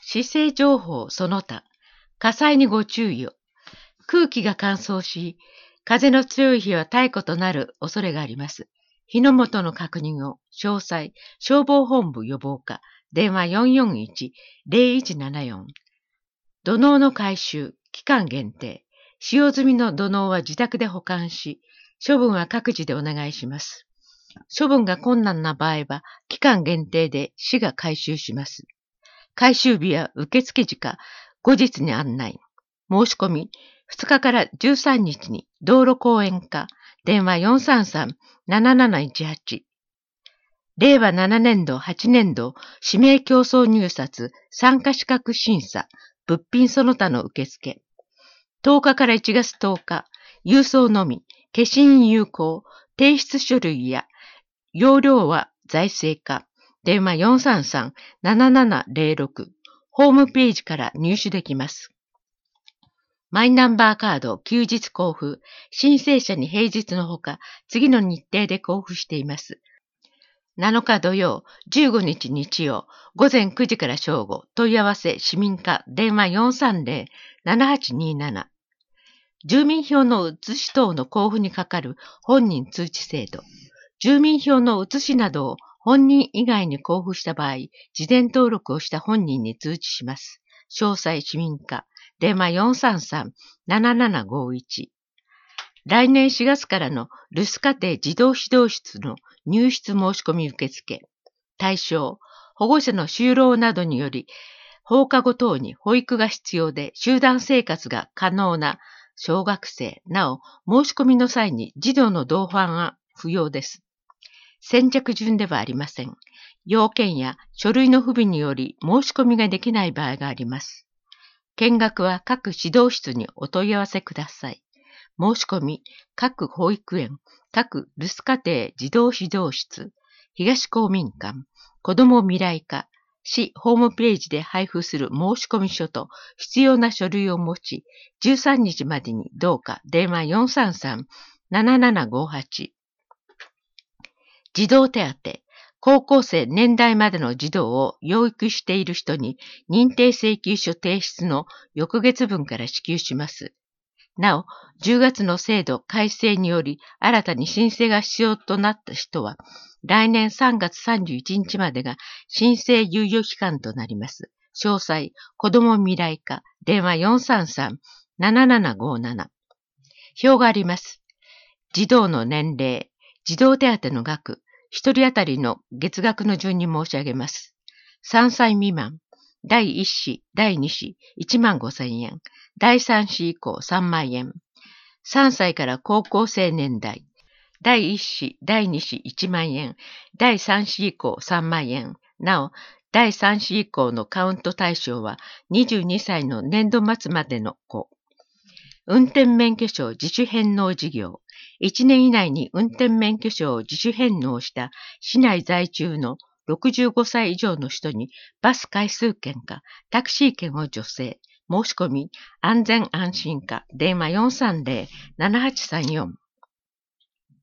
市政情報その他、火災にご注意を。空気が乾燥し、風の強い日は大火となる恐れがあります。火の元の確認を、詳細、消防本部予防課、電話441-0174。土のうの回収、期間限定。使用済みの土のうは自宅で保管し、処分は各自でお願いします。処分が困難な場合は、期間限定で市が回収します。回収日や受付時か、後日に案内。申し込み、2日から13日に道路公園課、電話433-7718。令和7年度8年度指名競争入札参加資格審査物品その他の受付。10日から1月10日、郵送のみ、消印有効、提出書類や要領は財政課、電話433-7706、ホームページから入手できます。マイナンバーカード休日交付、申請者に平日のほか、次の日程で交付しています。7日土曜、15日日曜、午前9時から正午、問い合わせ市民課、電話430-7827。住民票の写し等の交付にかかる本人通知制度。住民票の写しなどを本人以外に交付した場合、事前登録をした本人に通知します。詳細市民課、電話433-7751。来年4月からの留守家庭児童指導室の入室申し込み受付。対象、保護者の就労などにより、放課後等に保育が必要で集団生活が可能な小学生。なお、申し込みの際に児童の同伴は不要です。先着順ではありません。要件や書類の不備により申し込みができない場合があります。見学は各指導室にお問い合わせください。申し込み、各保育園、各留守家庭児童指導室、東公民館、子ども未来課、市ホームページで配布する申し込み書と必要な書類を持ち、13日までにどうか電話433-7758。児童手当、高校生年代までの児童を養育している人に認定請求書提出の翌月分から支給します。なお、10月の制度改正により新たに申請が必要となった人は、来年3月31日までが申請猶予期間となります。詳細、子ども未来課、電話433-7757。表があります。児童の年齢、児童手当の額、1人当たりの月額の順に申し上げます。3歳未満、第1子、第2子、15,000円。第3子以降3万円。3歳から高校生年代。第1子、第2子1万円。第3子以降3万円。なお、第3子以降のカウント対象は22歳の年度末までの子。運転免許証自主返納事業。1年以内に運転免許証を自主返納した市内在住の65歳以上の人にバス回数券かタクシー券を助成。申し込み、安全安心課、電話430-7834。